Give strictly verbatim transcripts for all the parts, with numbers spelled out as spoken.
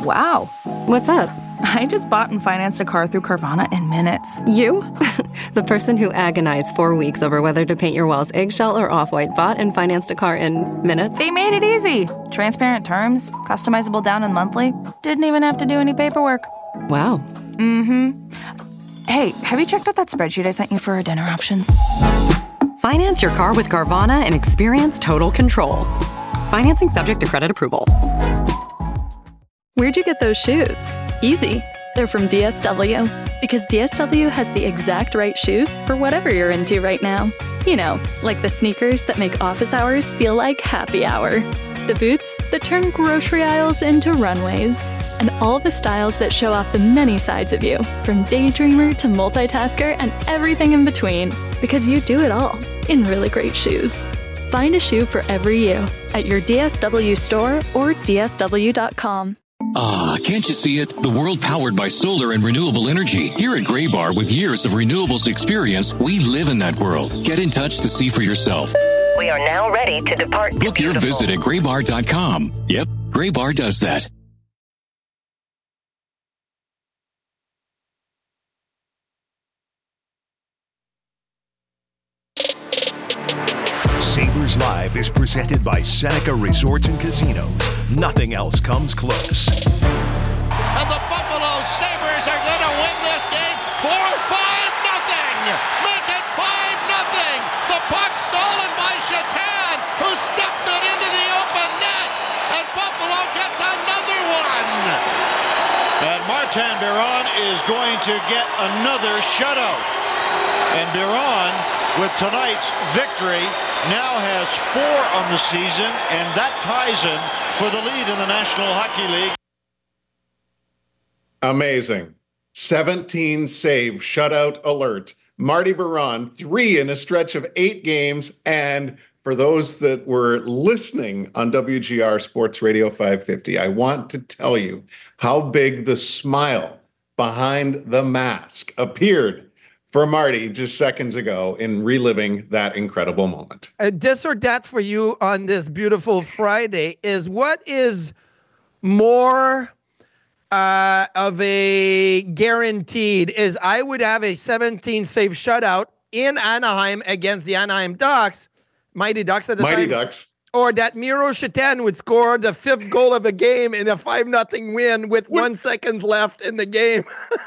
Wow. What's up? I just bought and financed a car through Carvana in minutes. You? The person who agonized four weeks over whether to paint your walls eggshell or off-white bought and financed a car in minutes? They made it easy. Transparent terms, customizable down and monthly. Didn't even have to do any paperwork. Wow. Mm-hmm. Hey, have you checked out that spreadsheet I sent you for our dinner options? Finance your car with Carvana and experience total control. Financing subject to credit approval. Where'd you get those shoes? Easy. They're from D S W. Because D S W has the exact right shoes for whatever you're into right now. You know, like the sneakers that make office hours feel like happy hour. The boots that turn grocery aisles into runways. And all the styles that show off the many sides of you, from daydreamer to multitasker and everything in between. Because you do it all in really great shoes. Find a shoe for every you at your D S W store or D S W dot com. Ah, can't you see it? The world powered by solar and renewable energy. Here at Gray Bar, with years of renewables experience, we live in that world. Get in touch to see for yourself. We are now ready to depart. Book your visit at gray bar dot com. Yep, Gray Bar does that. Sabres Live is presented by Seneca Resorts and Casinos. Nothing else comes close. And the Buffalo Sabres are going to win this game for five nothing. Make it five nothing. The puck stolen by Shatan, who stuffed it into the open net. And Buffalo gets another one. And Martin Biron is going to get another shutout. And Biron, with tonight's victory, now has four on the season, and that ties him for the lead in the National Hockey League. Amazing. seventeen save shutout alert. Marty Biron, three in a stretch of eight games. And for those that were listening on W G R Sports Radio five fifty, I want to tell you how big the smile behind the mask appeared for Marty just seconds ago in reliving that incredible moment. Uh, this or that for you on this beautiful Friday is what is more uh, of a guaranteed is I would have a seventeen save shutout in Anaheim against the Anaheim Ducks, Mighty Ducks at the Mighty time. Ducks. Or that Miro Shatan would score the fifth goal of a game in a five nothing win with what? one seconds left in the game.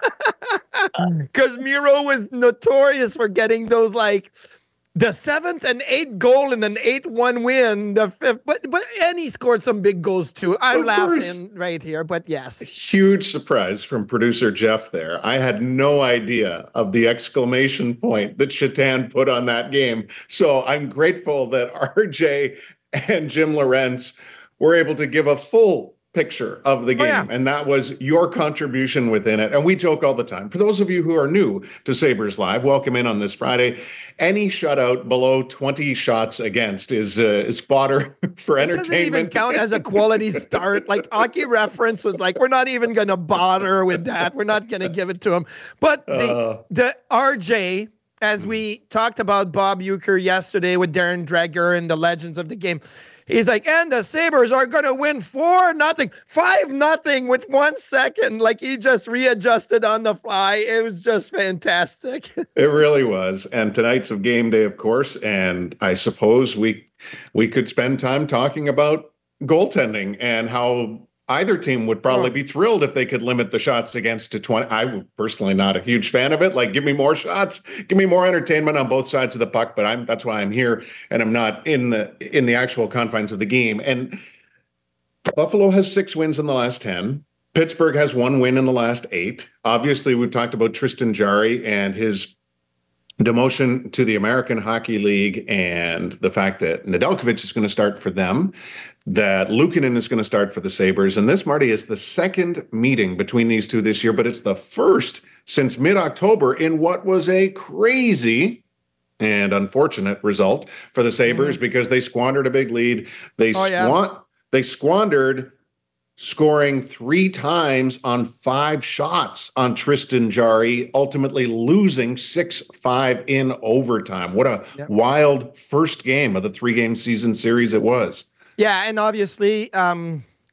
Because Miro was notorious for getting those, like, the seventh and eighth goal in an eight one win. The fifth, but but and he scored some big goals too. I'm of laughing course. Right here, but yes. Huge surprise from producer Jeff there. I had no idea of the exclamation point that Shatan put on that game. So I'm grateful that R J and Jim Lorentz were able to give a full picture of the game. Oh, yeah. And that was your contribution within it. And we joke all the time. For those of you who are new to Sabres Live, welcome in on this Friday. Any shutout below twenty shots against is uh, is fodder for it entertainment. It doesn't even count as a quality start. Like Hockey Reference was like, we're not even going to bother with that. We're not going to give it to him. But the, uh, the R J, as we talked about Bob Uecker yesterday with Darren Dreger and the legends of the game, he's like, and the Sabres are going to win four nothing, five nothing with one second. Like he just readjusted on the fly. It was just fantastic. It really was. And tonight's of game day, of course. And I suppose we we could spend time talking about goaltending and how either team would probably be thrilled if they could limit the shots against to twenty. I'm personally not a huge fan of it. Like, give me more shots, give me more entertainment on both sides of the puck. But I'm that's why I'm here, and I'm not in the in the actual confines of the game. And Buffalo has six wins in the last ten. Pittsburgh has one win in the last eight. Obviously, we've talked about Tristan Jarry and his demotion to the American Hockey League and the fact that Nedeljkovic is going to start for them, that Luukkonen is going to start for the Sabres. And this, Marty, is the second meeting between these two this year, but it's the first since mid-October in what was a crazy and unfortunate result for the Sabres mm-hmm. because they squandered a big lead. They, oh, yeah. squan- they squandered scoring three times on five shots on Tristan Jarry, ultimately losing six five in overtime. What a yep. wild first game of the three-game season series it was. Yeah, and obviously, um,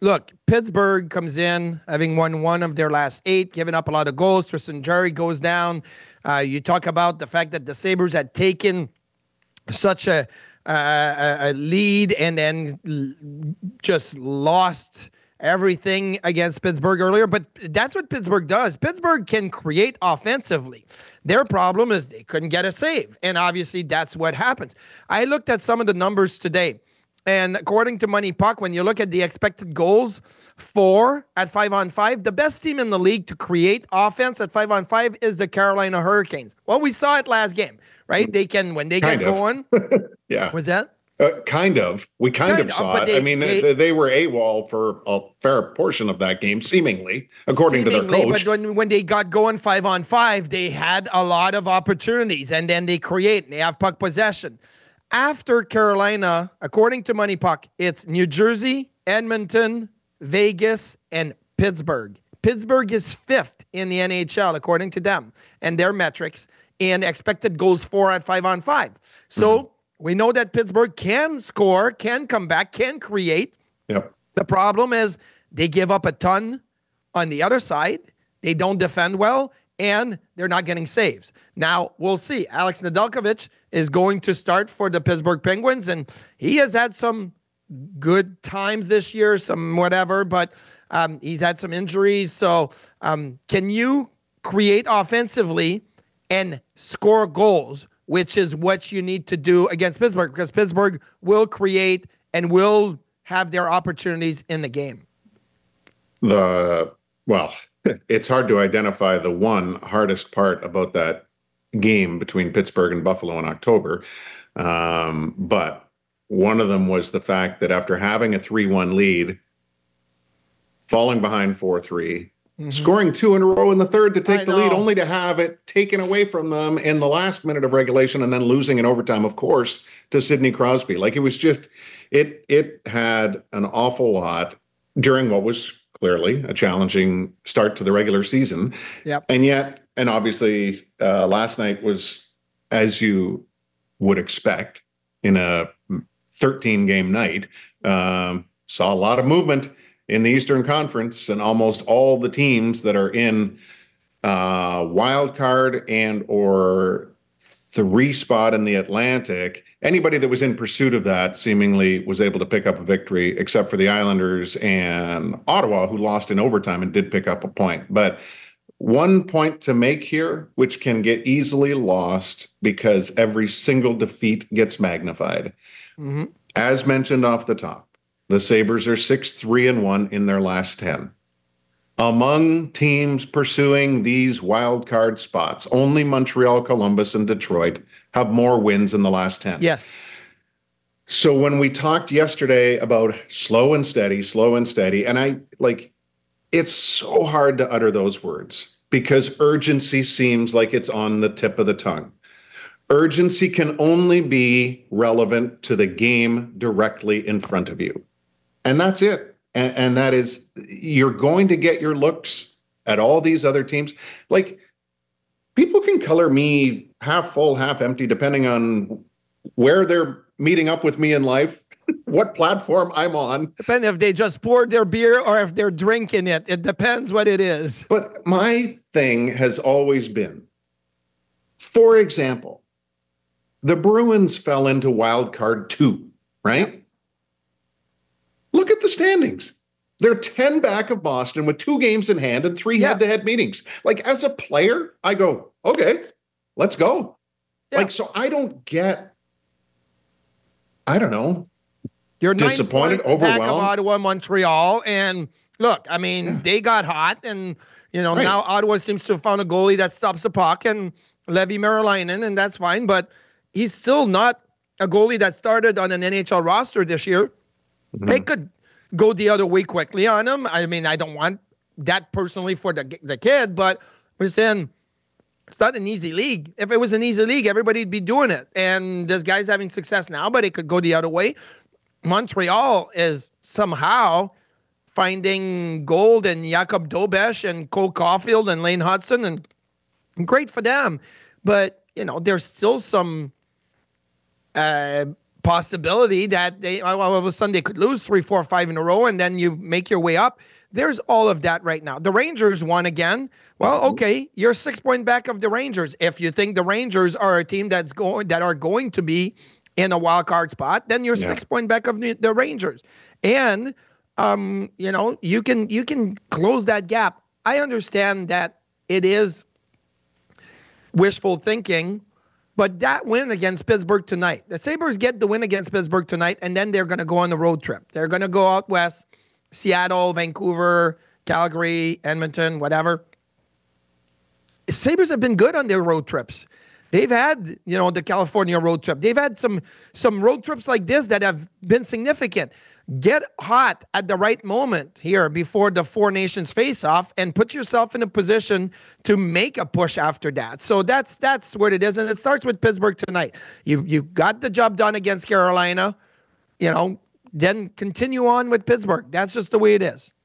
look, Pittsburgh comes in having won one of their last eight, giving up a lot of goals. Tristan Jarry goes down. Uh, you talk about the fact that the Sabres had taken such a, uh, a lead and then l- just lost everything against Pittsburgh earlier. But that's what Pittsburgh does. Pittsburgh can create offensively. Their problem is they couldn't get a save. And obviously that's what happens. I looked at some of the numbers today. And according to Money Puck, when you look at the expected goals for at five on five, the best team in the league to create offense at five on five is the Carolina Hurricanes. Well, we saw it last game, right? They can, when they kind get of. going. Yeah. Was that? Uh, kind of. We kind, kind of saw of, it. They, I mean, they, they were AWOL for a fair portion of that game, seemingly, according seemingly, to their coach. But when, when they got going five on five, they had a lot of opportunities, and then they create, and they have puck possession. After Carolina, according to Money Puck, it's New Jersey, Edmonton, Vegas, and Pittsburgh. Pittsburgh is fifth in the N H L, according to them, and their metrics, in expected goals for at five on five. So mm-hmm. we know that Pittsburgh can score, can come back, can create. Yep. The problem is they give up a ton on the other side. They don't defend well, and they're not getting saves. Now, we'll see. Alex Nedeljkovic is going to start for the Pittsburgh Penguins, and he has had some good times this year, some whatever, but um, he's had some injuries. So um, can you create offensively and score goals, which is what you need to do against Pittsburgh, because Pittsburgh will create and will have their opportunities in the game? The, well... It's hard to identify the one hardest part about that game between Pittsburgh and Buffalo in October. Um, but one of them was the fact that after having a three one lead, falling behind four three, mm-hmm. scoring two in a row in the third to take I the know. lead, only to have it taken away from them in the last minute of regulation and then losing in overtime, of course, to Sidney Crosby. Like, it was just, it it had an awful lot during what was clearly a challenging start to the regular season. Yep. And yet, and obviously uh, last night was, as you would expect in a thirteen game night, um, saw a lot of movement in the Eastern Conference, and almost all the teams that are in uh, wild card and or three spot in the Atlantic, anybody that was in pursuit of that seemingly was able to pick up a victory, except for the Islanders and Ottawa, who lost in overtime and did pick up a point. But one point to make here, which can get easily lost because every single defeat gets magnified. Mm-hmm. As mentioned off the top, the Sabres are six three and one in their last ten. Among teams pursuing these wild card spots, only Montreal, Columbus, and Detroit have more wins in the last ten. Yes. So when we talked yesterday about slow and steady, slow and steady, and I like, it's so hard to utter those words because urgency seems like it's on the tip of the tongue. Urgency can only be relevant to the game directly in front of you. And that's it. And, and that is, you're going to get your looks at all these other teams. Like, people can color me half full, half empty, depending on where they're meeting up with me in life, what platform I'm on. Depending if they just poured their beer or if they're drinking it. It depends what it is. But my thing has always been, for example, the Bruins fell into wild card two, right? Look at the standings. They're ten back of Boston with two games in hand and three yeah. head-to-head meetings. Like, as a player, I go, okay, let's go. Yeah. Like, so I don't get, I don't know, You're disappointed, overwhelmed. Back of Ottawa, Montreal, and look, I mean, yeah. they got hot, and, you know, right. now Ottawa seems to have found a goalie that stops the puck, and Levi Merilainen, and that's fine, but he's still not a goalie that started on an N H L roster this year. Mm-hmm. They could go the other way quickly on him. I mean, I don't want that personally for the the kid, but we're saying it's not an easy league. If it was an easy league, everybody'd be doing it. And this guy's having success now, but it could go the other way. Montreal is somehow finding gold in Jakob Dobesch and Cole Caulfield and Lane Hudson, and great for them. But, you know, there's still some uh, possibility that they all of a sudden they could lose three, four, five in a row, and then you make your way up. There's all of that right now. The Rangers won again. Well, okay, you're six point back of the Rangers. If you think the Rangers are a team that's going that are going to be in a wild card spot, then you're yeah. six point back of the, the Rangers. And um, you know, you can you can close that gap. I understand that it is wishful thinking, but that win against Pittsburgh tonight, the Sabres get the win against Pittsburgh tonight, and then they're going to go on the road trip. They're going to go out west, Seattle, Vancouver, Calgary, Edmonton, whatever. Sabres have been good on their road trips. They've had, you know, the California road trip. They've had some some road trips like this that have been significant. Get hot at the right moment here before the Four Nations face-off and put yourself in a position to make a push after that. So that's that's what it is, and it starts with Pittsburgh tonight. You you got the job done against Carolina, you know, then continue on with Pittsburgh. That's just the way it is.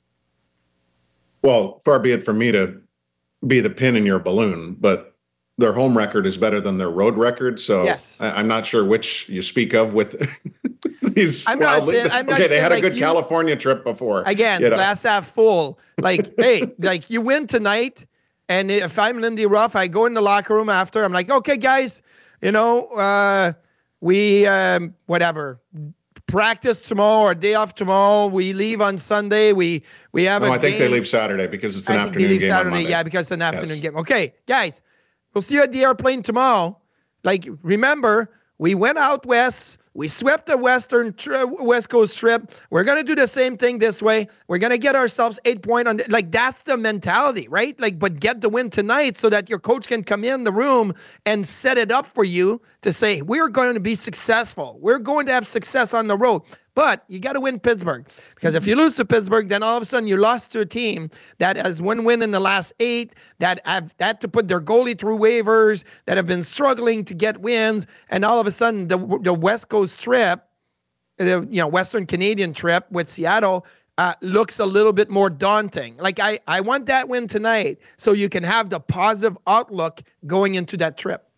Well, far be it from me to be the pin in your balloon, but their home record is better than their road record. So yes. I, I'm not sure which you speak of with these. I'm not wildly, saying, I'm not okay, they saying had a like good you, California trip before. Again, you know. glass half full. Like, hey, like you win tonight. And if I'm Lindy Ruff, I go in the locker room after. I'm like, okay, guys, you know, uh, we, um, whatever, practice tomorrow or day off tomorrow. We leave on Sunday. We we have no, a I think game. they leave Saturday because it's an I afternoon think they leave game Saturday, on Monday. yeah, because it's an afternoon yes. game. Okay, guys, we'll see you at the airplane tomorrow. Like, remember, we went out west. We swept the Western tri- West Coast trip. We're going to do the same thing this way. We're going to get ourselves eight point on. The, like, that's the mentality, right? Like, but get the win tonight so that your coach can come in the room and set it up for you to say, we're going to be successful. We're going to have success on the road. But you got to win Pittsburgh, because if you lose to Pittsburgh, then all of a sudden you lost to a team that has one win in the last eight, that have had to put their goalie through waivers, that have been struggling to get wins, and all of a sudden the the West Coast trip, the you know Western Canadian trip with Seattle uh, looks a little bit more daunting. Like I I want that win tonight so you can have the positive outlook going into that trip.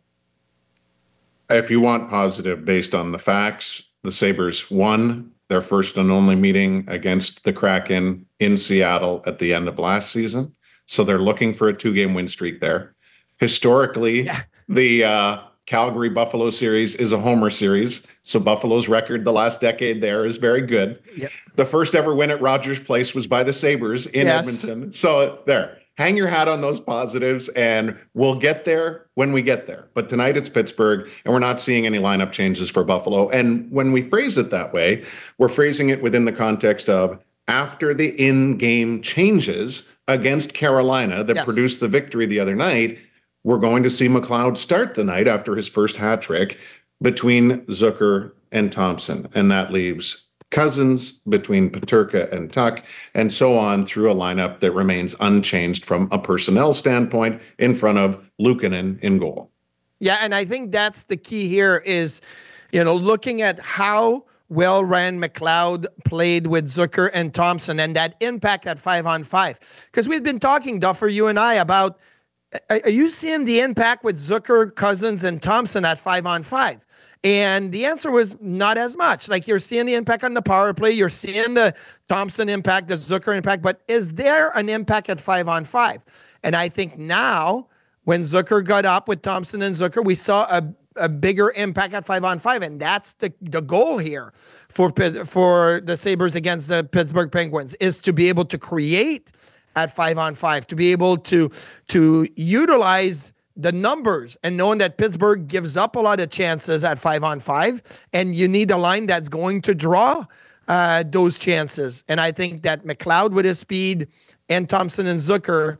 If you want positive based on the facts, the Sabres won their first and only meeting against the Kraken in Seattle at the end of last season. So they're looking for a two-game win streak there. Historically, yeah. the uh, Calgary-Buffalo series is a homer series. So Buffalo's record the last decade there is very good. Yep. The first ever win at Rogers Place was by the Sabres in yes. Edmonton. So there. Hang your hat on those positives, and we'll get there when we get there. But tonight it's Pittsburgh, and we're not seeing any lineup changes for Buffalo. And when we phrase it that way, we're phrasing it within the context of after the in-game changes against Carolina that yes. produced the victory the other night, we're going to see McLeod start the night after his first hat trick between Zucker and Thompson. And that leaves Cousins between Peterka and Tuck, and so on through a lineup that remains unchanged from a personnel standpoint in front of Luukkonen in goal. Yeah, and I think that's the key here is, you know, looking at how well Ryan McLeod played with Zucker and Thompson and that impact at five on five. Because we've been talking, Duffer, you and I, about, are you seeing the impact with Zucker, Cousins, and Thompson at five on five? And the answer was not as much. Like, you're seeing the impact on the power play. You're seeing the Thompson impact, the Zucker impact. But is there an impact at five on five? And I think now, when Zucker got up with Thompson and Zucker, we saw a, a bigger impact at five on five. And that's the, the goal here for, for the Sabres against the Pittsburgh Penguins, is to be able to create at five on five, to be able to, to utilize the numbers, and knowing that Pittsburgh gives up a lot of chances at five on five, and you need a line that's going to draw uh, those chances. And I think that McLeod with his speed and Thompson and Zucker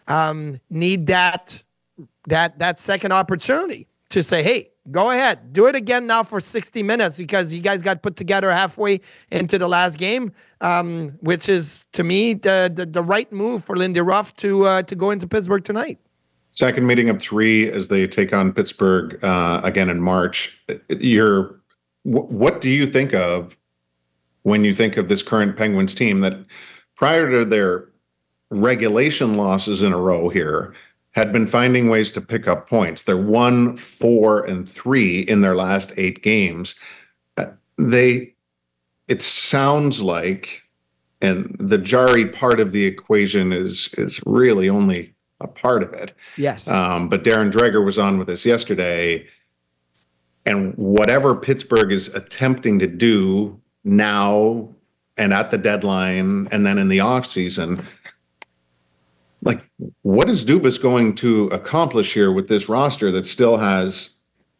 um, need that, that, that second opportunity to say, hey, go ahead, do it again now for sixty minutes, because you guys got put together halfway into the last game, um, which is, to me, the, the, the right move for Lindy Ruff to, uh, to go into Pittsburgh tonight. Second meeting of three as they take on Pittsburgh uh, again in March. You're, what do you think of when you think of this current Penguins team that prior to their regulation losses in a row here had been finding ways to pick up points? They're one, four, and three in their last eight games. they, it sounds like, and the Jarry part of the equation is is really only a part of it. Yes. Um, but Darren Dreger was on with us yesterday, and whatever Pittsburgh is attempting to do now and at the deadline and then in the offseason, like, what is Dubas going to accomplish here with this roster that still has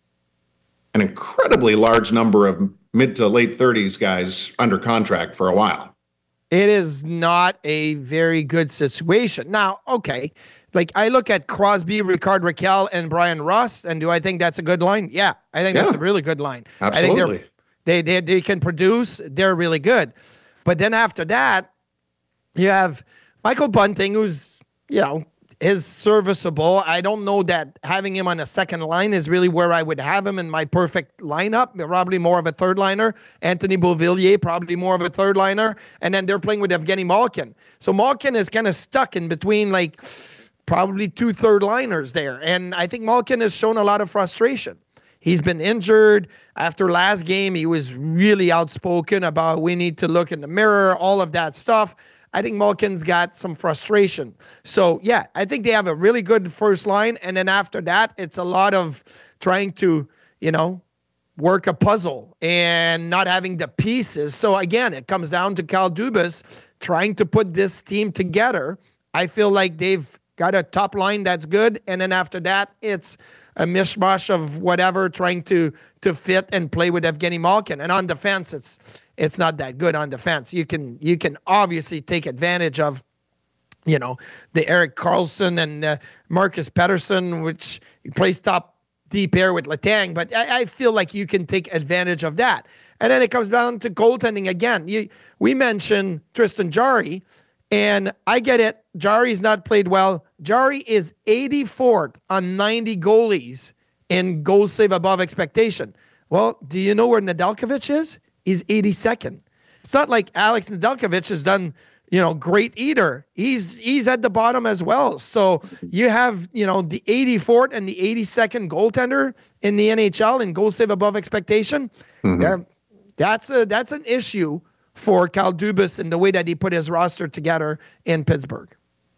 an incredibly large number of mid to late thirties guys under contract for a while? It is not a very good situation. Now, okay, like I look at Crosby, Ricard Raquel, and Brian Ross, and do I think that's a good line? Yeah, I think yeah. that's a really good line. Absolutely. I think they they they can produce. They're really good. But then after that, you have Michael Bunting, who's, you know, is serviceable. I don't know that having him on a second line is really where I would have him in my perfect lineup. Probably more of a third liner. Anthony Beauvillier, probably more of a third liner. And then they're playing with Evgeny Malkin. So Malkin is kind of stuck in between, like, probably two third liners there. And I think Malkin has shown a lot of frustration. He's been injured. After last game, he was really outspoken about we need to look in the mirror, all of that stuff. I think Malkin's got some frustration. So, yeah, I think they have a really good first line. And then after that, it's a lot of trying to, you know, work a puzzle and not having the pieces. So, again, it comes down to Kyle Dubas trying to put this team together. I feel like they've got a top line that's good. And then after that, it's a mishmash of whatever, trying to to fit and play with Evgeny Malkin. And on defense, it's it's not that good on defense. You can you can obviously take advantage of, you know, the Erik Karlsson and uh, Marcus Pettersson, which plays top deep air with Letang. But I, I feel like you can take advantage of that. And then it comes down to goaltending again. You we mentioned Tristan Jarry, and I get it. Jarry's not played well. Jarry is eighty-fourth on ninety goalies in goal save above expectation. Well, do you know where Nedeljkovic is? He's eighty-second. It's not like Alex Nedeljkovic has done, you know, great either. He's he's at the bottom as well. So you have, you know, the eighty-fourth and the eighty-second goaltender in the N H L in goal save above expectation. Mm-hmm. Yeah, that's a that's an issue for Kyle Dubas and the way that he put his roster together in Pittsburgh.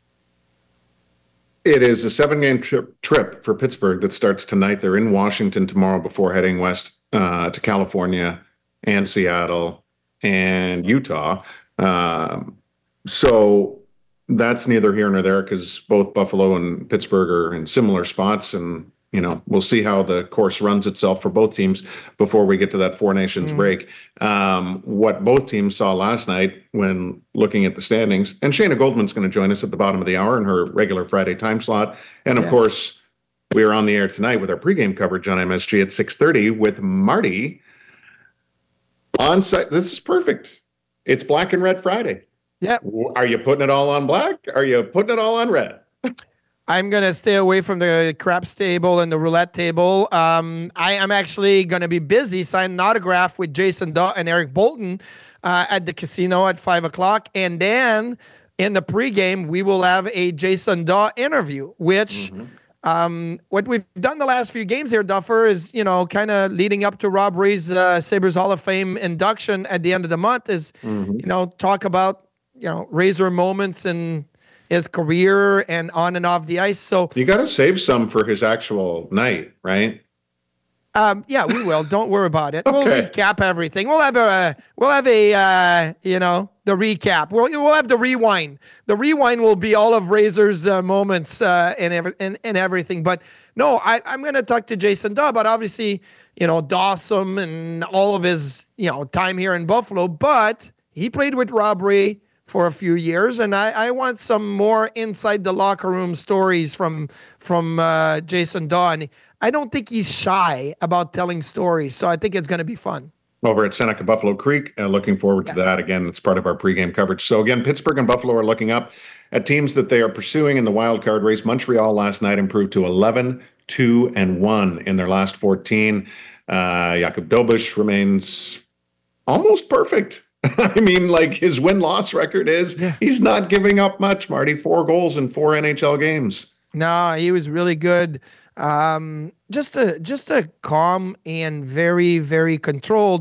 It is a seven-game trip, trip for Pittsburgh that starts tonight. They're in Washington tomorrow before heading west uh, to California and Seattle and Utah. Um, so that's neither here nor there because both Buffalo and Pittsburgh are in similar spots. And, you know, we'll see how the course runs itself for both teams before we get to that Four Nations mm. break. Um, what both teams saw last night when looking at the standings, and Shayna Goldman's going to join us at the bottom of the hour in her regular Friday time slot. And of yes. course, we are on the air tonight with our pregame coverage on M S G at six thirty with Marty on site. This is perfect. It's Black and Red Friday. Yeah. Are you putting it all on black? Are you putting it all on red? I'm going to stay away from the craps table and the roulette table. Um, I am actually going to be busy signing an autograph with Jason Daw and Eric Bolton uh, at the casino at five o'clock. And then in the pregame, we will have a Jason Daw interview, which mm-hmm. um, what we've done the last few games here, Duffer, is, you know, kind of leading up to Rob Ray's uh, Sabres Hall of Fame induction at the end of the month is, mm-hmm. you know, talk about, you know, Razor moments and his career and on and off the ice. So you got to save some for his actual night, right? Um, yeah, we will. Don't worry about it. Okay. We'll recap everything. We'll have a, uh, we'll have a, uh, you know, the recap. We'll, we'll have the rewind. The rewind will be all of Razor's uh, moments uh, and, every, and and everything. But no, I, I'm going to talk to Jason Daw, but obviously, you know, Dawson and all of his, you know, time here in Buffalo. But he played with Rob Ray for a few years, and I, I want some more inside the locker room stories from from uh, Jason Daw. And I don't think he's shy about telling stories, so I think it's going to be fun. Over at Seneca Buffalo Creek, uh, looking forward to yes. that. Again, it's part of our pregame coverage. So again, Pittsburgh and Buffalo are looking up at teams that they are pursuing in the wild card race. Montreal last night improved to eleven, two, and one in their last fourteen. Uh, Jakub Dobeš remains almost perfect. I mean, like his win-loss record is, yeah. he's not giving up much, Marty. Four goals in four N H L games. No, he was really good. Um, just a just a calm and very, very controlled.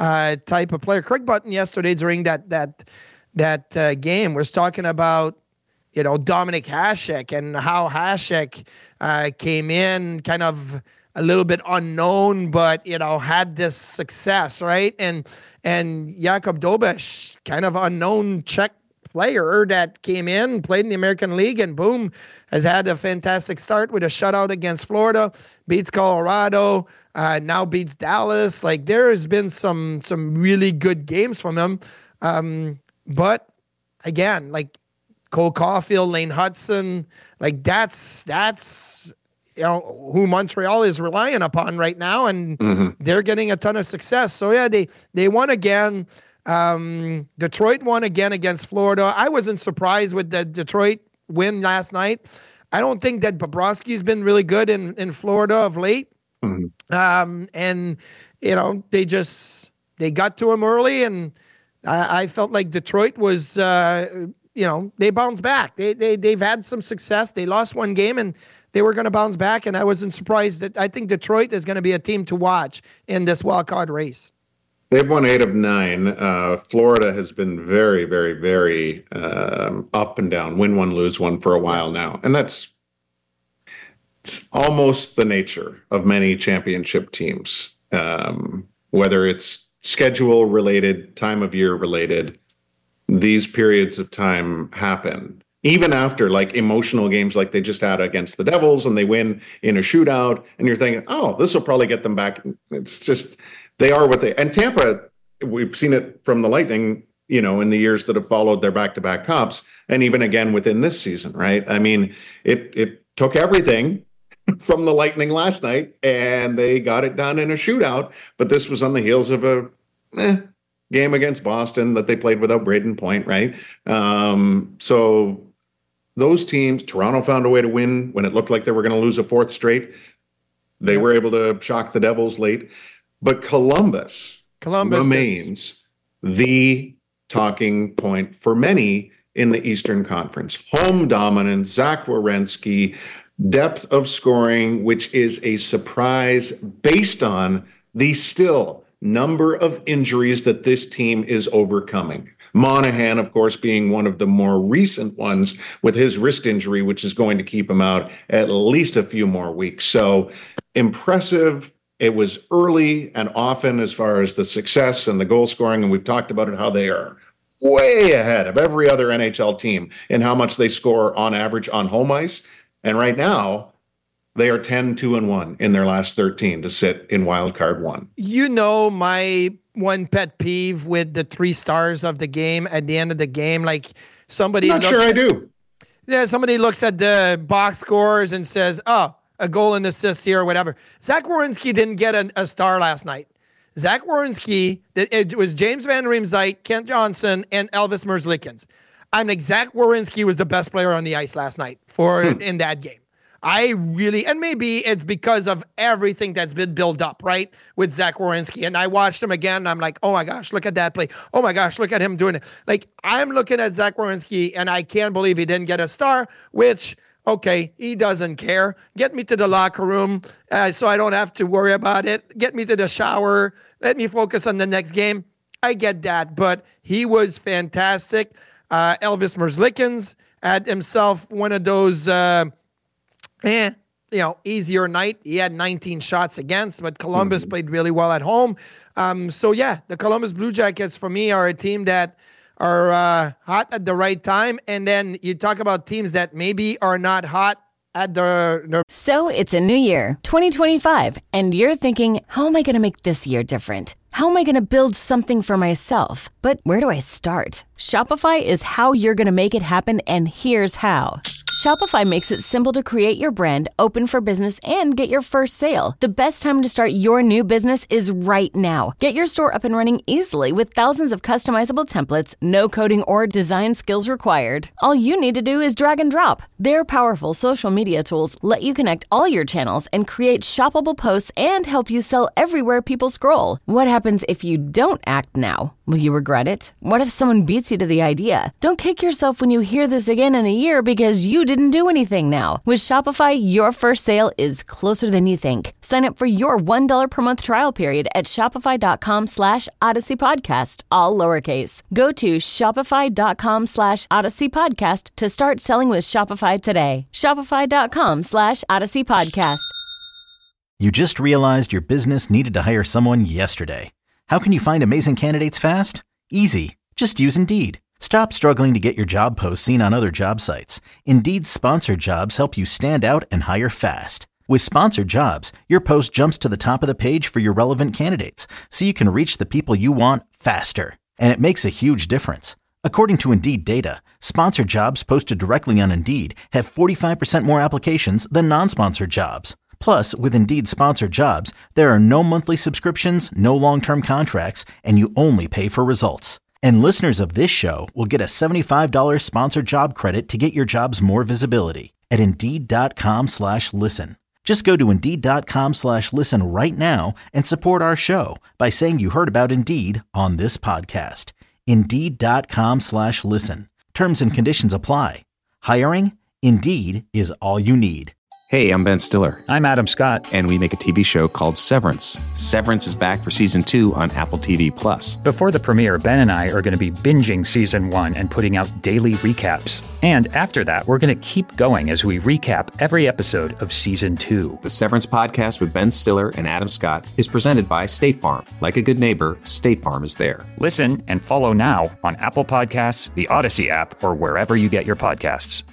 uh, type of player. Craig Button yesterday during that that that uh, game was talking about, you know, Dominic Hasek and how Hasek uh, came in kind of a little bit unknown, but, you know, had this success, right? And and Jakub Dobeš, kind of unknown Czech player that came in, played in the American League, and boom, has had a fantastic start with a shutout against Florida, beats Colorado, uh, now beats Dallas. Like, there has been some some really good games from him. Um, but, again, like, Cole Caulfield, Lane Hudson, like, that's, that's you know, who Montreal is relying upon right now, and mm-hmm. they're getting a ton of success. So, yeah, they, they won again. Um, Detroit won again against Florida. I wasn't surprised with the Detroit win last night. I don't think that Bobrovsky's been really good in, in Florida of late. Mm-hmm. Um, and, you know, they just, they got to him early, and I, I felt like Detroit was, uh, you know, they bounced back. They, they, they've had some success. They lost one game, and they were going to bounce back, and I wasn't surprised. That I think Detroit is going to be a team to watch in this wild card race. They've won eight of nine. Uh, Florida has been very, very, very um, up and down, win one, lose one for a while yes. now. And that's it's almost the nature of many championship teams, um, whether it's schedule related, time of year related. These periods of time happen. Even after like emotional games like they just had against the Devils, and they win in a shootout, and you're thinking, oh, this will probably get them back. It's just... They are what they, and Tampa, we've seen it from the Lightning, you know, in the years that have followed their back-to-back cups, and even again within this season, right? I mean, it it took everything from the Lightning last night, and they got it done in a shootout, but this was on the heels of a eh, game against Boston that they played without Braden Point, right? Um, so those teams, Toronto found a way to win when it looked like they were going to lose a fourth straight. They yep. were able to shock the Devils late. But Columbus, Columbus remains is... the talking point for many in the Eastern Conference. Home dominance, Zach Werenski, depth of scoring, which is a surprise based on the still number of injuries that this team is overcoming. Monahan, of course, being one of the more recent ones with his wrist injury, which is going to keep him out at least a few more weeks. So impressive. It was early and often as far as the success and the goal scoring, and we've talked about it, how they are way ahead of every other N H L team in how much they score on average on home ice. And right now, they are ten, two, and one in their last thirteen to sit in wild card one. You know my one pet peeve with the three stars of the game at the end of the game, like somebody... Not looks, sure I do. Yeah, somebody looks at the box scores and says, oh, a goal and assist here or whatever. Zach Werenski didn't get a, a star last night. Zach Werenski, it was James Van Riemsdyk, Kent Johnson, and Elvis Merzlikins. I mean, Zach Werenski was the best player on the ice last night for hmm. in that game. I really, and maybe it's because of everything that's been built up, right, with Zach Werenski. And I watched him again, and I'm like, oh my gosh, look at that play. Oh my gosh, look at him doing it. Like, I'm looking at Zach Werenski, and I can't believe he didn't get a star, which... Okay, he doesn't care. Get me to the locker room uh, so I don't have to worry about it. Get me to the shower. Let me focus on the next game. I get that, but he was fantastic. Uh, Elvis Merzlikins had himself one of those, uh, eh, you know, easier night. He had nineteen shots against, but Columbus mm-hmm. played really well at home. Um, so, yeah, the Columbus Blue Jackets, for me, are a team that are uh, hot at the right time. And then you talk about teams that maybe are not hot at the... the so it's a new year, twenty twenty-five, and you're thinking, how am I going to make this year different? How am I going to build something for myself? But where do I start? Shopify is how you're going to make it happen, and here's how. Shopify makes it simple to create your brand, open for business, and get your first sale. The best time to start your new business is right now. Get your store up and running easily with thousands of customizable templates, no coding or design skills required. All you need to do is drag and drop. Their powerful social media tools let you connect all your channels and create shoppable posts and help you sell everywhere people scroll. What happens if you don't act now? Will you regret it? What if someone beats you to the idea? Don't kick yourself when you hear this again in a year because you you didn't do anything now. With Shopify, your first sale is closer than you think. Sign up for your one dollar per month trial period at shopify.com slash Odyssey Podcast, all lowercase. Go to shopify.com slash Odyssey Podcast to start selling with Shopify today. Shopify.com slash Odyssey Podcast. You just realized your business needed to hire someone yesterday. How can you find amazing candidates fast? Easy. Just use Indeed. Stop struggling to get your job posts seen on other job sites. Indeed's sponsored jobs help you stand out and hire fast. With sponsored jobs, your post jumps to the top of the page for your relevant candidates, so you can reach the people you want faster. And it makes a huge difference. According to Indeed data, sponsored jobs posted directly on Indeed have forty-five percent more applications than non-sponsored jobs. Plus, with Indeed sponsored jobs, there are no monthly subscriptions, no long-term contracts, and you only pay for results. And listeners of this show will get a seventy-five dollars sponsored job credit to get your jobs more visibility at Indeed.com slash listen. Just go to Indeed.com slash listen right now and support our show by saying you heard about Indeed on this podcast. Indeed.com slash listen. Terms and conditions apply. Hiring? Indeed is all you need. Hey, I'm Ben Stiller. I'm Adam Scott. And we make a T V show called Severance. Severance is back for season two on Apple T V Plus. Before the premiere, Ben and I are going to be binging season one and putting out daily recaps. And after that, we're going to keep going as we recap every episode of season two. The Severance podcast with Ben Stiller and Adam Scott is presented by State Farm. Like a good neighbor, State Farm is there. Listen and follow now on Apple Podcasts, the Odyssey app, or wherever you get your podcasts.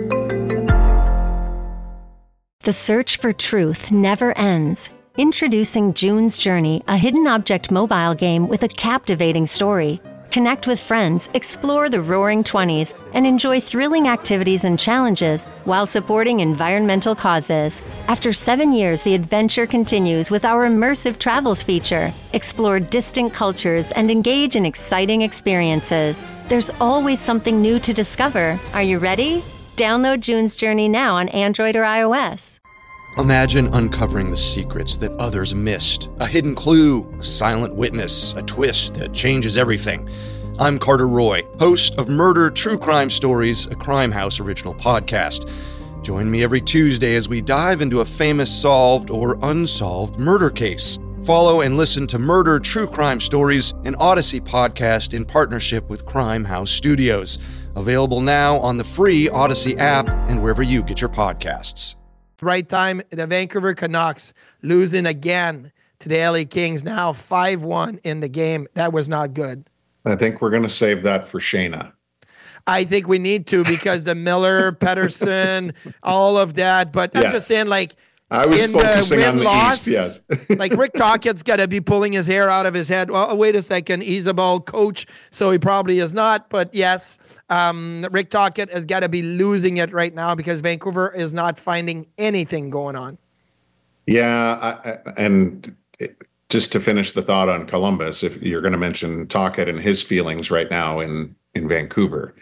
The search for truth never ends. Introducing June's Journey, a hidden object mobile game with a captivating story. Connect with friends, explore the Roaring Twenties, and enjoy thrilling activities and challenges while supporting environmental causes. After seven years, the adventure continues with our immersive travels feature. Explore distant cultures and engage in exciting experiences. There's always something new to discover. Are you ready? Download June's Journey now on Android or iOS. Imagine uncovering the secrets that others missed. A hidden clue, a silent witness, a twist that changes everything. I'm Carter Roy, host of Murder True Crime Stories, a Crime House original podcast. Join me every Tuesday as we dive into a famous solved or unsolved murder case. Follow and listen to Murder True Crime Stories, an Odyssey podcast in partnership with Crime House Studios. Available now on the free Odyssey app and wherever you get your podcasts. Right time, the Vancouver Canucks losing again to the L A Kings, now five one in the game. That was not good. I think we're going to save that for Shayna. I think we need to because the Miller, Pettersson, all of that. But I'm yes. just saying, like, I was in focusing the on the loss, East, yes. like Rick Tockett's got to be pulling his hair out of his head. Well, wait a second. He's a ball coach, so he probably is not. But yes, um, Rick Tocchet has got to be losing it right now because Vancouver is not finding anything going on. Yeah, I, I, and it, just to finish the thought on Columbus, if you're going to mention Tocchet and his feelings right now in, in Vancouver,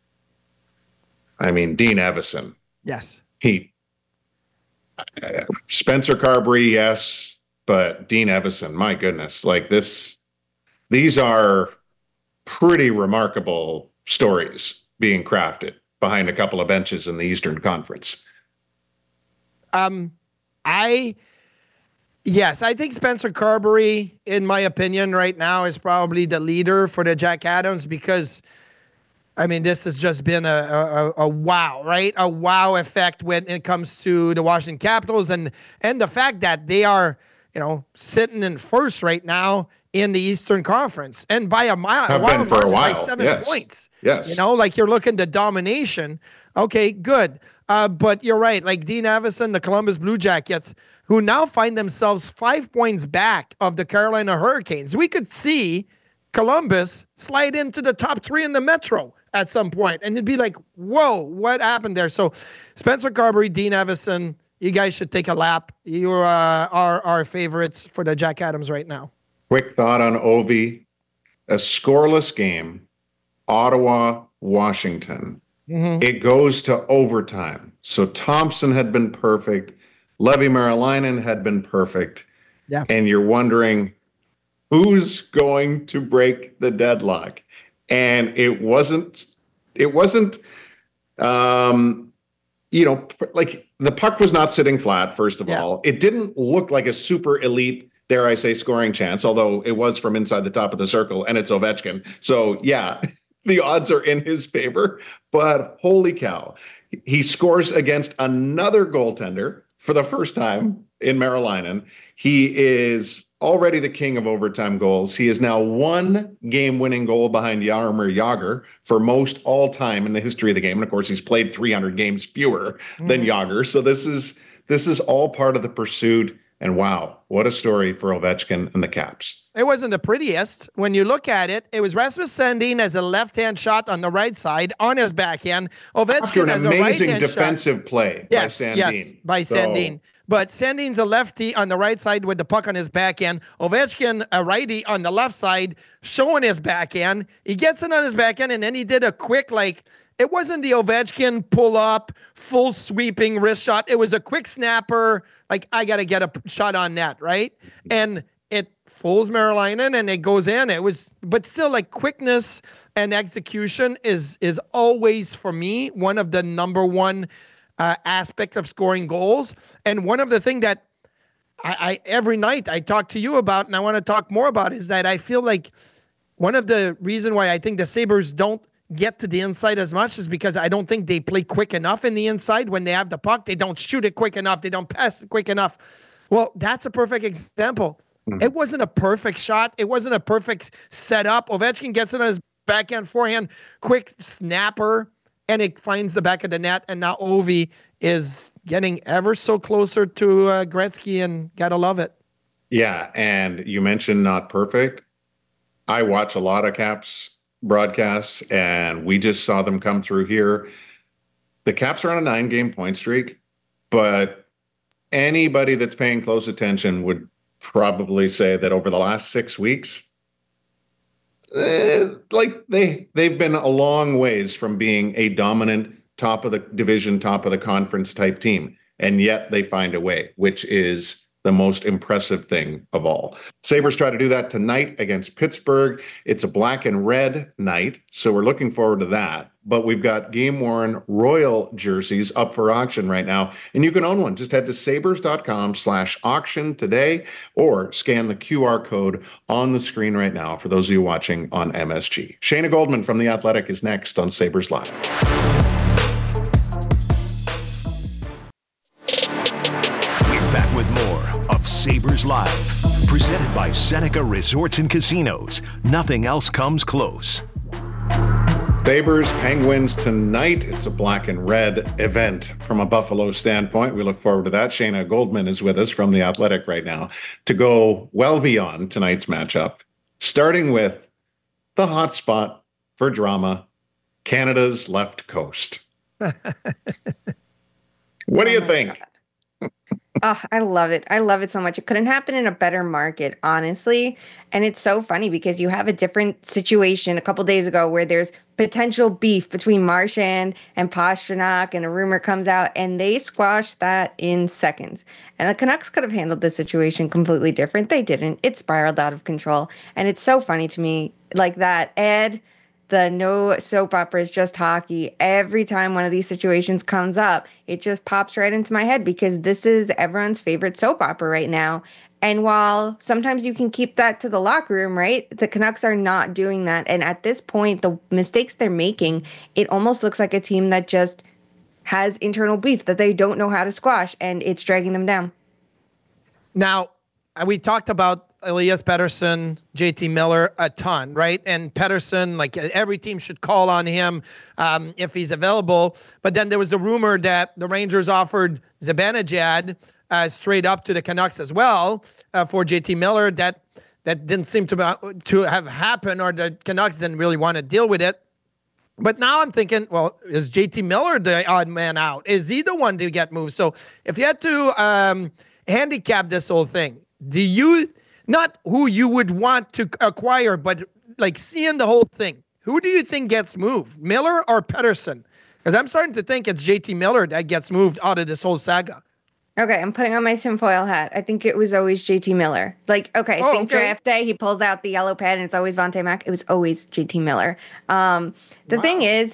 I mean, Dean Evason. Yes. He... Uh, Spencer Carberry, yes, but Dean Evason, my goodness, like this, these are pretty remarkable stories being crafted behind a couple of benches in the Eastern Conference. Um, I, yes, I think Spencer Carberry, in my opinion, right now is probably the leader for the Jack Adams because I mean, this has just been a, a, a wow, right? A wow effect when it comes to the Washington Capitals and and the fact that they are, you know, sitting in first right now in the Eastern Conference and by a mile, Have a been for a while. by seven yes. points. Yes, you know, like you're looking to domination. Okay, good, uh, but you're right. Like Dean Evason, the Columbus Blue Jackets, who now find themselves five points back of the Carolina Hurricanes. We could see Columbus slide into the top three in the Metro at some point, and it'd be like, whoa, what happened there? So Spencer Carberry, Dean Evason, you guys should take a lap. You uh, are our favorites for the Jack Adams right now. Quick thought on Ovi. A scoreless game, Ottawa, Washington. Mm-hmm. It goes to overtime. So Thompson had been perfect. Levi Marilainen had been perfect. Yeah. And you're wondering, who's going to break the deadlock? And it wasn't, it wasn't, um, you know, like the puck was not sitting flat, first of Yeah. all. It didn't look like a super elite, dare I say, scoring chance, although it was from inside the top of the circle, and it's Ovechkin. So, yeah, the odds are in his favor. But holy cow, he scores against another goaltender for the first time in Maryland. He is already the king of overtime goals. He is now one game-winning goal behind Jaromir Jagr for most all-time in the history of the game. And of course, he's played three hundred games fewer mm. than Jagr. So this is this is all part of the pursuit. And wow, what a story for Ovechkin and the Caps. It wasn't the prettiest. When you look at it, it was Rasmus Sandin as a left-hand shot on the right side on his backhand. Ovechkin After an as a amazing right-hand defensive shot. play yes, by Sandin. Yes, by so. Sandin. But Sandin's a lefty on the right side with the puck on his backhand. Ovechkin, a righty on the left side, showing his backhand. He gets it on his backhand, and then he did a quick, like, it wasn't the Ovechkin pull-up, full sweeping wrist shot. It was a quick snapper, like, I got to get a shot on net, right? And it fools Maryland, and it goes in. It was, but still, like, quickness and execution is is always, for me, one of the number one Uh, aspect of scoring goals. And one of the things that I, I every night I talk to you about, and I want to talk more about, is that I feel like one of the reason why I think the Sabres don't get to the inside as much is because I don't think they play quick enough in the inside. When they have the puck, they don't shoot it quick enough. They don't pass it quick enough. Well, that's a perfect example. Mm-hmm. It wasn't a perfect shot. It wasn't a perfect setup. Ovechkin gets it on his backhand, forehand, quick snapper, and it finds the back of the net, and now Ovi is getting ever so closer to uh, Gretzky, and gotta love it. Yeah, and you mentioned not perfect. I watch a lot of Caps broadcasts, and we just saw them come through here. The Caps are on a nine-game point streak, but anybody that's paying close attention would probably say that over the last six weeks, Uh, like they they've been a long ways from being a dominant top of the division, top of the conference type team, and yet they find a way, which is the most impressive thing of all. Sabres try to do that tonight against Pittsburgh. It's a black and red night, so we're looking forward to that. But we've got game-worn Royal jerseys up for auction right now, and you can own one. Just head to sabres.com slash auction today or scan the Q R code on the screen right now for those of you watching on M S G. Shayna Goldman from The Athletic is next on Sabres Live. We're back with more of Sabres Live, presented by Seneca Resorts and Casinos. Nothing else comes close. Sabres, Penguins tonight. It's a black and red event from a Buffalo standpoint. We look forward to that. Shayna Goldman is with us from The Athletic right now to go well beyond tonight's matchup, starting with the hot spot for drama, Canada's left coast. What do you oh think? God. Oh, I love it. I love it so much. It couldn't happen in a better market, honestly. And it's so funny because you have a different situation a couple days ago where there's potential beef between Marchand and Pastrnak, and a rumor comes out, and they squashed that in seconds. And the Canucks could have handled this situation completely different. They didn't. It spiraled out of control. And it's so funny to me, like that, Ed, the no soap operas, just hockey. Every time one of these situations comes up, it just pops right into my head because this is everyone's favorite soap opera right now. And while sometimes you can keep that to the locker room, right? The Canucks are not doing that. And at this point, the mistakes they're making, it almost looks like a team that just has internal beef that they don't know how to squash, and it's dragging them down. Now, we talked about Elias Pettersson, J T Miller a ton, right? And Pettersson, like every team should call on him um, if he's available. But then there was the rumor that the Rangers offered Zibanejad uh, straight up to the Canucks as well uh, for J T Miller. That that didn't seem to to have happened, or the Canucks didn't really want to deal with it. But now I'm thinking, well, is J T Miller the odd man out? Is he the one to get moved? So if you had to um, handicap this whole thing, do you... Not who you would want to acquire, but like seeing the whole thing. Who do you think gets moved, Miller or Pettersson? Because I'm starting to think it's J T Miller that gets moved out of this whole saga. Okay, I'm putting on my tinfoil hat. I think it was always J T Miller. Like, okay, I oh, think okay. draft day, he pulls out the yellow pad and it's always Vontae Mack. It was always J T Miller. Um, the wow. thing is,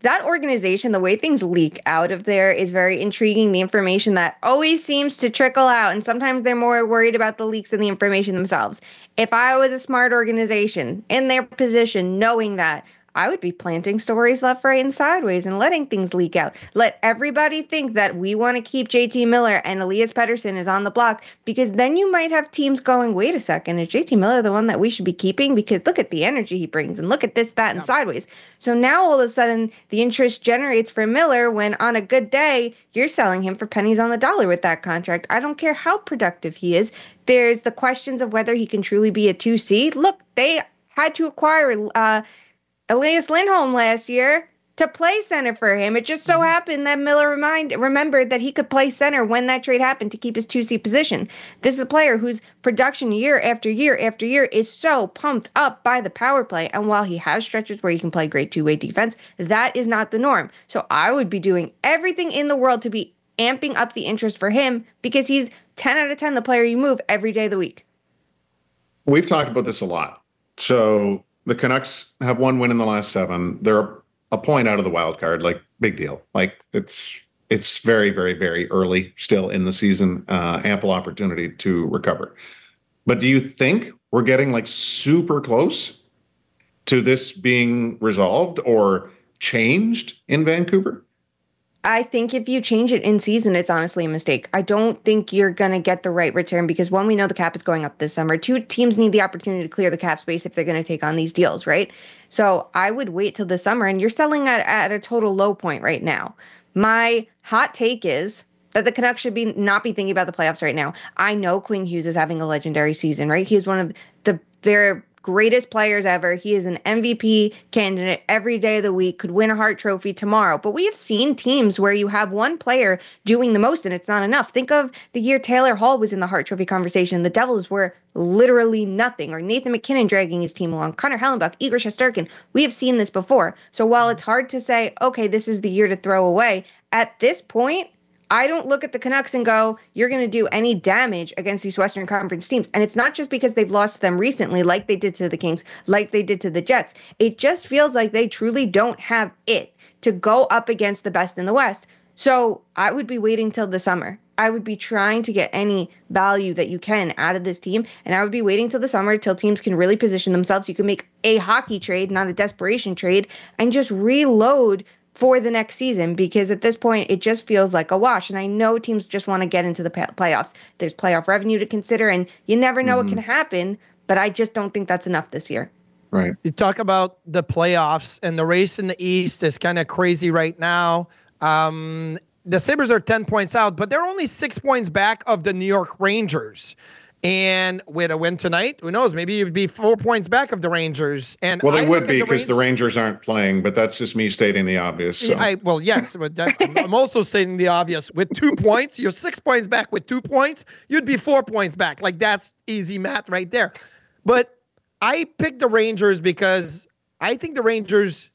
that organization, the way things leak out of there is very intriguing. The information that always seems to trickle out, and sometimes they're more worried about the leaks than the information themselves. If I was a smart organization in their position, knowing that, I would be planting stories left, right, and sideways and letting things leak out. Let everybody think that we want to keep J T Miller and Elias Pettersson is on the block, because then you might have teams going, wait a second, is J T Miller the one that we should be keeping? Because look at the energy he brings and look at this, that, and yeah. sideways. So now all of a sudden the interest generates for Miller when on a good day, you're selling him for pennies on the dollar with that contract. I don't care how productive he is. There's the questions of whether he can truly be a two C. Look, they had to acquire uh, Elias Lindholm last year to play center for him. It just so happened that Miller remind, remembered that he could play center when that trade happened to keep his two C position. This is a player whose production year after year after year is so pumped up by the power play. And while he has stretches where he can play great two-way defense, that is not the norm. So I would be doing everything in the world to be amping up the interest for him, because he's ten out of ten the player you move every day of the week. We've talked about this a lot. So the Canucks have one win in the last seven. They're a point out of the wild card. Like, big deal. Like, it's it's very, very, very early still in the season. Uh, ample opportunity to recover. But do you think we're getting like super close to this being resolved or changed in Vancouver? I think if you change it in season, it's honestly a mistake. I don't think you're going to get the right return because, one, we know the cap is going up this summer. Two, teams need the opportunity to clear the cap space if they're going to take on these deals, right? So I would wait till the summer, and you're selling at, at a total low point right now. My hot take is that the Canucks should be not be thinking about the playoffs right now. I know Quinn Hughes is having a legendary season, right? He's one of the their greatest players ever. He is an M V P candidate every day of the week, could win a Hart Trophy tomorrow. But we have seen teams where you have one player doing the most and it's not enough. Think of the year Taylor Hall was in the Hart Trophy conversation. The Devils were literally nothing. Or Nathan MacKinnon dragging his team along. Connor Hellenbuck, Igor Shesterkin. We have seen this before. So while it's hard to say, okay, this is the year to throw away, at this point, I don't look at the Canucks and go, you're going to do any damage against these Western Conference teams. And it's not just because they've lost them recently, like they did to the Kings, like they did to the Jets. It just feels like they truly don't have it to go up against the best in the West. So I would be waiting till the summer. I would be trying to get any value that you can out of this team. And I would be waiting till the summer till teams can really position themselves. You can make a hockey trade, not a desperation trade, and just reload for the next season, because at this point it just feels like a wash. And I know teams just want to get into the playoffs. There's playoff revenue to consider, and you never know mm-hmm. what can happen, but I just don't think that's enough this year. Right. You talk about the playoffs, and the race in the East is kind of crazy right now. Um, the Sabres are ten points out, but they're only six points back of the New York Rangers. And with a win tonight, who knows? Maybe you'd be four points back of the Rangers. And well, they I would be because the, the Rangers aren't playing, but that's just me stating the obvious. So. I, well, yes, but that, I'm also stating the obvious. With two points, you're six points back. With two points, you'd be four points back. Like, that's easy math right there. But I picked the Rangers because I think the Rangers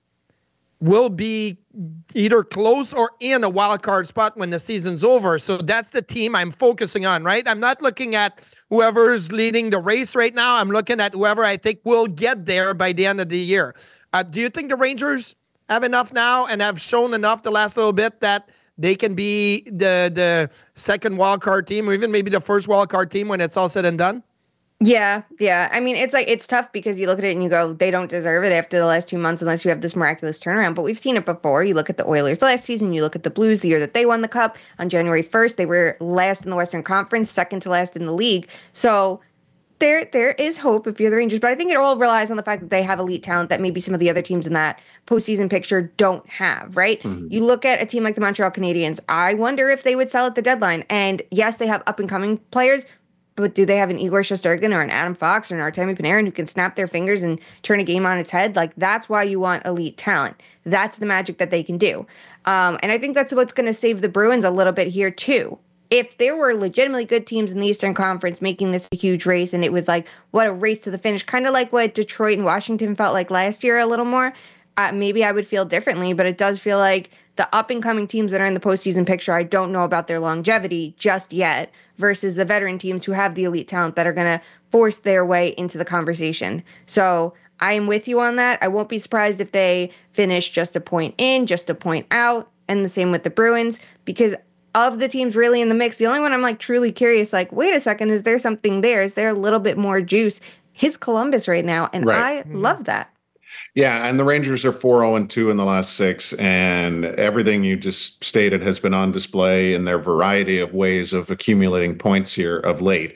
will be either close or in a wild card spot when the season's over. So that's the team I'm focusing on, right? I'm not looking at whoever's leading the race right now. I'm looking at whoever I think will get there by the end of the year. Uh, do you think the Rangers have enough now and have shown enough the last little bit that they can be the the second wild card team, or even maybe the first wild card team when it's all said and done? Yeah, yeah. I mean, it's like, it's tough because you look at it and you go, they don't deserve it after the last two months unless you have this miraculous turnaround. But we've seen it before. You look at the Oilers last season, you look at the Blues the year that they won the Cup. On January first, they were last in the Western Conference, second to last in the league. So there there is hope if you're the Rangers. But I think it all relies on the fact that they have elite talent that maybe some of the other teams in that postseason picture don't have, right? Mm-hmm. You look at a team like the Montreal Canadiens. I wonder if they would sell at the deadline. And yes, they have up-and-coming players, but do they have an Igor Shesterkin or an Adam Fox or an Artemi Panarin who can snap their fingers and turn a game on its head? Like, that's why you want elite talent. That's the magic that they can do. Um, and I think that's what's going to save the Bruins a little bit here, too. If there were legitimately good teams in the Eastern Conference making this a huge race, and it was like, what a race to the finish, kind of like what Detroit and Washington felt like last year a little more, uh, maybe I would feel differently. But it does feel like the up-and-coming teams that are in the postseason picture, I don't know about their longevity just yet, versus the veteran teams who have the elite talent that are going to force their way into the conversation. So I am with you on that. I won't be surprised if they finish just a point in, just a point out, and the same with the Bruins, because of the teams really in the mix, the only one I'm like truly curious, like, wait a second, is there something there? Is there a little bit more juice? His Columbus right now, and Right. I love that. Yeah, and the Rangers are four oh and two in the last six, and everything you just stated has been on display in their variety of ways of accumulating points here of late.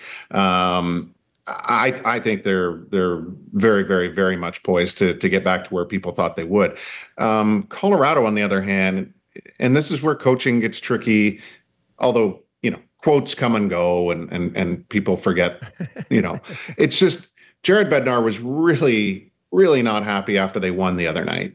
Um, I I think they're they're very, very, very much poised to to get back to where people thought they would. Um, Colorado, on the other hand, and this is where coaching gets tricky, although, you know, quotes come and go and and and people forget, you know, it's just Jared Bednar was really, really not happy after they won the other night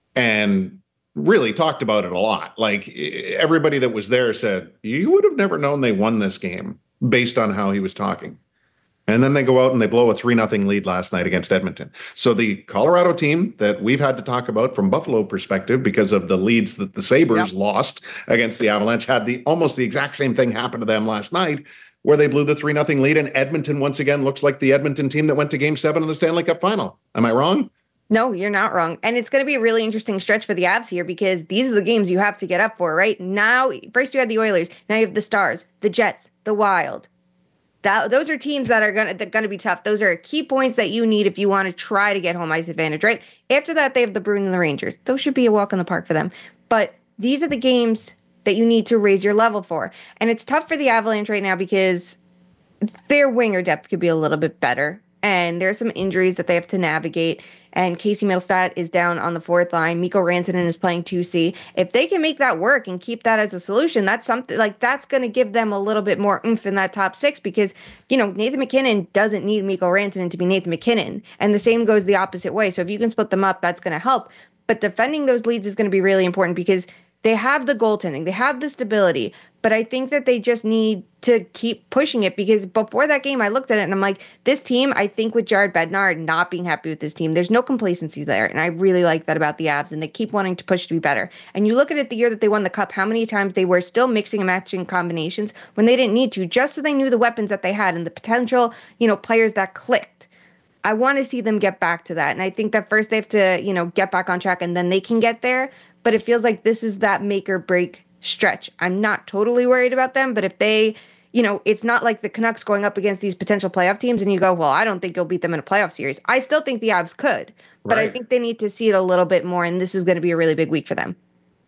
and really talked about it a lot. Like everybody that was there said, you would have never known they won this game based on how he was talking. And then they go out and they blow a three nothing lead last night against Edmonton. So the Colorado team that we've had to talk about from Buffalo perspective because of the leads that the Sabres yep. lost against the Avalanche had the almost the exact same thing happen to them last night where they blew the three nothing lead, and Edmonton once again looks like the Edmonton team that went to game seven of the Stanley Cup final. Am I wrong? No, you're not wrong. And it's going to be a really interesting stretch for the Avs here because these are the games you have to get up for, right? Now, first you had the Oilers, now you have the Stars, the Jets, the Wild. That, those are teams that are going to going to be tough. Those are key points that you need if you want to try to get home ice advantage, right? After that, they have the Bruins and the Rangers. Those should be a walk in the park for them. But these are the games that you need to raise your level for. And it's tough for the Avalanche right now because their winger depth could be a little bit better. And there's some injuries that they have to navigate. And Casey Middlestat is down on the fourth line. Mikko Rantanen is playing two C. If they can make that work and keep that as a solution, that's something like that's going to give them a little bit more oomph in that top six because, you know, Nathan MacKinnon doesn't need Mikko Rantanen to be Nathan MacKinnon. And the same goes the opposite way. So if you can split them up, that's going to help. But defending those leads is going to be really important because they have the goaltending, they have the stability, but I think that they just need to keep pushing it because before that game, I looked at it and I'm like, this team, I think with Jared Bednar not being happy with this team, there's no complacency there. And I really like that about the Avs and they keep wanting to push to be better. And you look at it the year that they won the Cup, how many times they were still mixing and matching combinations when they didn't need to, just so they knew the weapons that they had and the potential, you know, players that clicked. I want to see them get back to that. And I think that first they have to, you know, get back on track and then they can get there. But it feels like this is that make or break stretch. I'm not totally worried about them, but if they, you know, it's not like the Canucks going up against these potential playoff teams and you go, well, I don't think you'll beat them in a playoff series. I still think the Avs could, but right. I think they need to see it a little bit more, and this is going to be a really big week for them.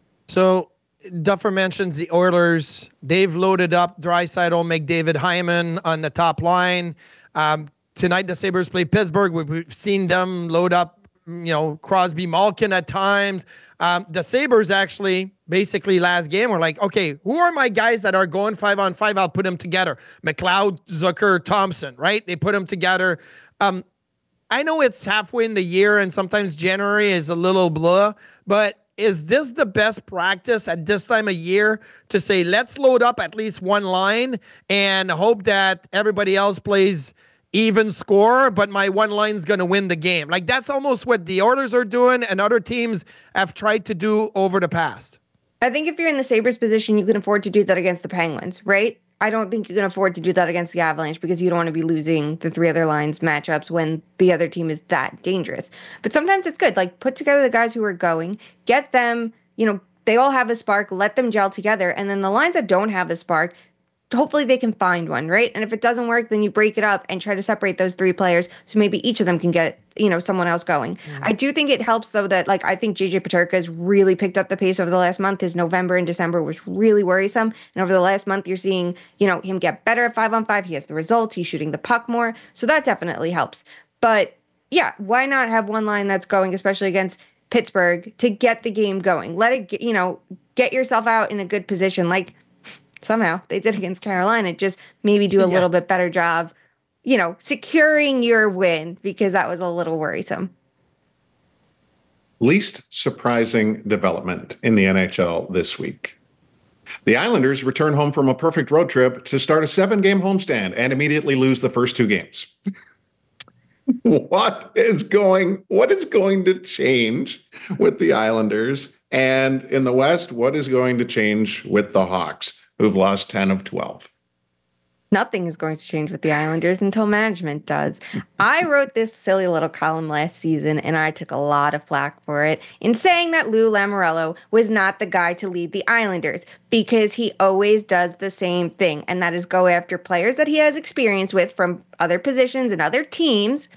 So Duffer mentions the Oilers. They've loaded up Draisaitl, McDavid, Hyman on the top line. Um, tonight, the Sabres play Pittsburgh. We've seen them load up, you know, Crosby, Malkin at times. Um, the Sabres actually, basically last game, were like, okay, who are my guys that are going five on five? I'll put them together. McLeod, Zucker, Thompson, right? They put them together. Um, I know it's halfway in the year and sometimes January is a little blah, but is this the best practice at this time of year to say, let's load up at least one line and hope that everybody else plays even score, but my one line's going to win the game? Like, that's almost what the Oilers are doing and other teams have tried to do over the past. I think if you're in the Sabres position, you can afford to do that against the Penguins, right? I don't think you can afford to do that against the Avalanche because you don't want to be losing the three other lines matchups when the other team is that dangerous. But sometimes it's good. Like, put together the guys who are going, get them, you know, they all have a spark, let them gel together. And then the lines that don't have a spark, hopefully they can find one, right? And if it doesn't work, then you break it up and try to separate those three players so maybe each of them can get, you know, someone else going. Mm-hmm. I do think it helps, though, that, like, I think J J Peterka has really picked up the pace over the last month. His November and December was really worrisome. And over the last month, you're seeing, you know, him get better at five on five. He has the results. He's shooting the puck more. So that definitely helps. But, yeah, why not have one line that's going, especially against Pittsburgh, to get the game going? Let it, get, you know, get yourself out in a good position. Like, somehow they did against Carolina, just maybe do a yeah. little bit better job, you know, securing your win, because that was a little worrisome. Least surprising development in the N H L this week. The Islanders return home from a perfect road trip to start a seven-game homestand and immediately lose the first two games. What is going, what is going to change with the Islanders? And in the West, what is going to change with the Hawks, who've lost ten of twelve? Nothing is going to change with the Islanders until management does. I wrote this silly little column last season, and I took a lot of flack for it in saying that Lou Lamoriello was not the guy to lead the Islanders because he always does the same thing, and that is go after players that he has experience with from other positions and other teams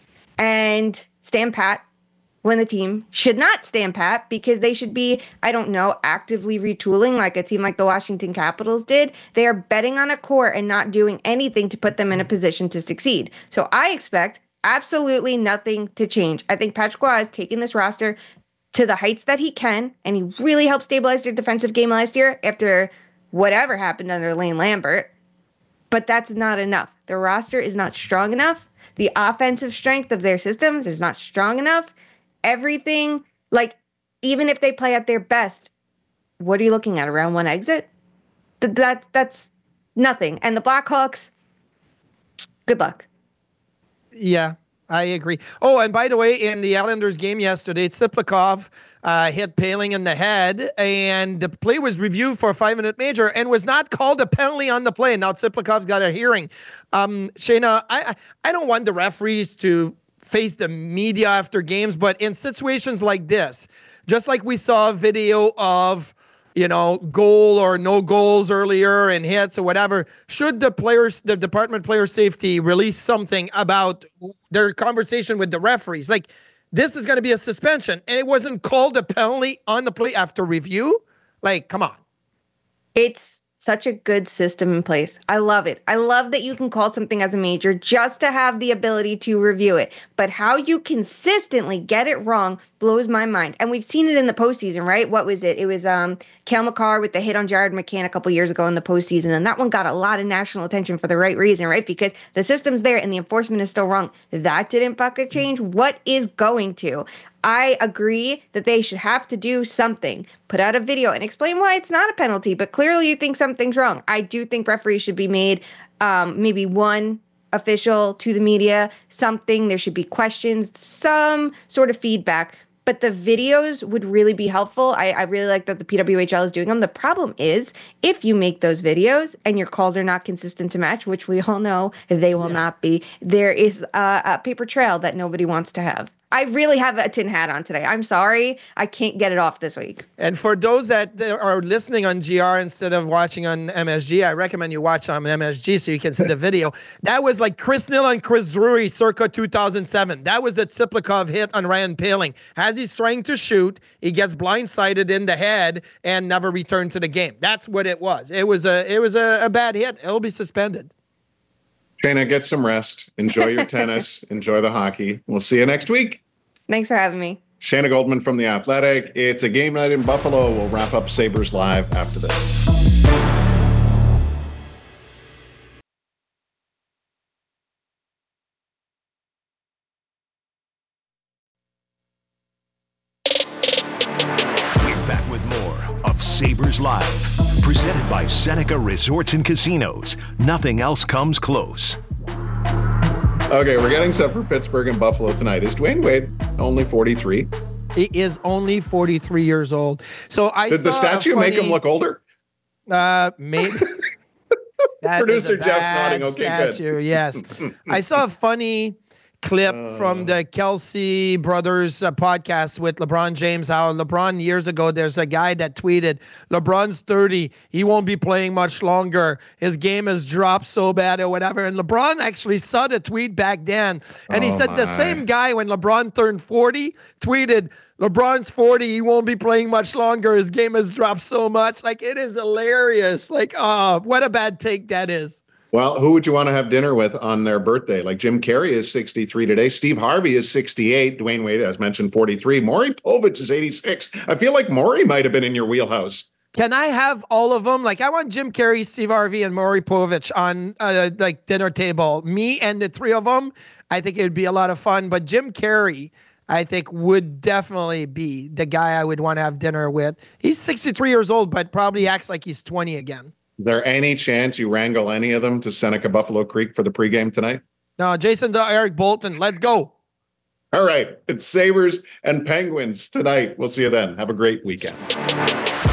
and stand pat when the team should not stand pat because they should be, I don't know, actively retooling like a team like the Washington Capitals did. They are betting on a core and not doing anything to put them in a position to succeed. So I expect absolutely nothing to change. I think Patrick Roy has taken this roster to the heights that he can, and he really helped stabilize their defensive game last year after whatever happened under Lane Lambert. But that's not enough. The roster is not strong enough. The offensive strength of their systems is not strong enough. Everything, like, even if they play at their best, what are you looking at? A round one exit? Th- that, that's nothing. And the Blackhawks, good luck. Yeah, I agree. Oh, and by the way, in the Islanders game yesterday, Tsiplikov uh, hit Paling in the head, and the play was reviewed for a five-minute major and was not called a penalty on the play. Now Tsiplikov's got a hearing. Um, Shayna, I, I don't want the referees to face the media after games, but in situations like this, just like we saw a video of, you know, goal or no goals earlier and hits or whatever, should the players, the Department of Player Safety release something about their conversation with the referees? Like, this is going to be a suspension, and it wasn't called a penalty on the play after review? Like, come on. It's such a good system in place. I love it. I love that you can call something as a major just to have the ability to review it. But how you consistently get it wrong blows my mind. And we've seen it in the postseason, right? What was it? It was um, Cale Makar with the hit on Jared McCann a couple years ago in the postseason. And that one got a lot of national attention for the right reason, right? Because the system's there and the enforcement is still wrong. That didn't bucket change. What is going to? I agree that they should have to do something, put out a video and explain why it's not a penalty, but clearly you think something's wrong. I do think referees should be made um, maybe one official to the media, something, there should be questions, some sort of feedback, but the videos would really be helpful. I, I really like that the P W H L is doing them. The problem is if you make those videos and your calls are not consistent to match, which we all know they will yeah. not be, there is a, a paper trail that nobody wants to have. I really have a tin hat on today. I'm sorry. I can't get it off this week. And for those that are listening on G R instead of watching on M S G, I recommend you watch on M S G so you can see the video. That was like Chris Neal and Chris Drury circa two thousand seven. That was the Tsiplikov hit on Ryan Paling. As he's trying to shoot, he gets blindsided in the head and never returned to the game. That's what it was. It was a it was a, a bad hit. It'll be suspended. Shayna, get some rest. Enjoy your tennis. Enjoy the hockey. We'll see you next week. Thanks for having me. Shayna Goldman from The Athletic. It's a game night in Buffalo. We'll wrap up Sabres Live after this. We're back with more of Sabres Live, presented by Seneca Resorts and Casinos. Nothing else comes close. Okay, we're getting set for Pittsburgh and Buffalo tonight. Is Dwayne Wade only forty-three? He is only forty-three years old. So I Did the statue funny, make him look older? Uh, maybe. Producer Jeff nodding. Okay, statue, good. Yes. I saw a funny clip uh, from the Kelsey Brothers uh, podcast with LeBron James, how LeBron years ago, there's a guy that tweeted, LeBron's thirty, he won't be playing much longer, his game has dropped so bad or whatever, and LeBron actually saw the tweet back then, and he oh said my. the same guy when LeBron turned forty tweeted, LeBron's forty, he won't be playing much longer, his game has dropped so much. Like, it is hilarious. Like, oh, what a bad take that is. Well, who would you want to have dinner with on their birthday? Like Jim Carrey is sixty-three today. Steve Harvey is sixty-eight. Dwayne Wade, as mentioned, forty-three. Maury Povich is eighty-six. I feel like Maury might have been in your wheelhouse. Can I have all of them? Like, I want Jim Carrey, Steve Harvey, and Maury Povich on uh, like dinner table. Me and the three of them, I think it would be a lot of fun. But Jim Carrey, I think, would definitely be the guy I would want to have dinner with. He's sixty-three years old, but probably acts like he's twenty again. Is there any chance you wrangle any of them to Seneca Buffalo Creek for the pregame tonight? No, Jason to Eric Bolton. Let's go. All right. It's Sabres and Penguins tonight. We'll see you then. Have a great weekend.